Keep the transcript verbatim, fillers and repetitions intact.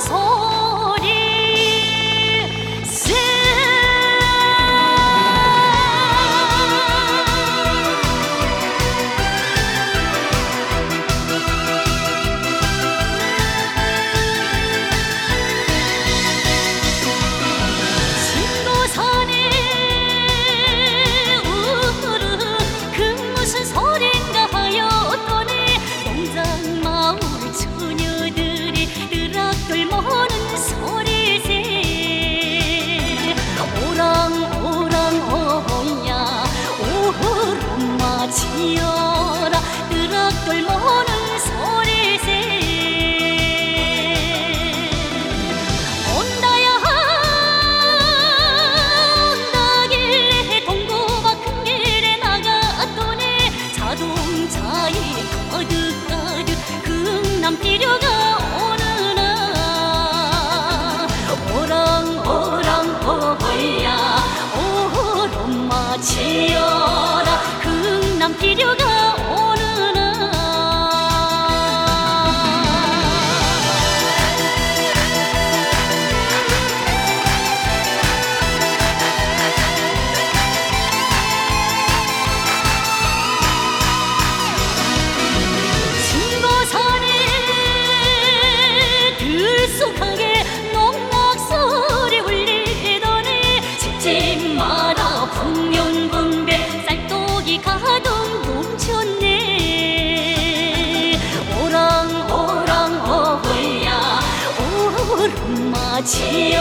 소리 지어라 뜨락돌 모는 소리새 온다야 온다길래 동구가 큰 길에 나갔더니 자동차에 가득 가득 흥남 비료가 오느나 오랑오랑 오호야 오호롬마 지어라 남 필요가 오느나 신고산에 들쑥하게 농락소리 울리더니 집집 마다 풍년분배 쌀떡이 가득 오랑 오랑 오호야 오름마 지어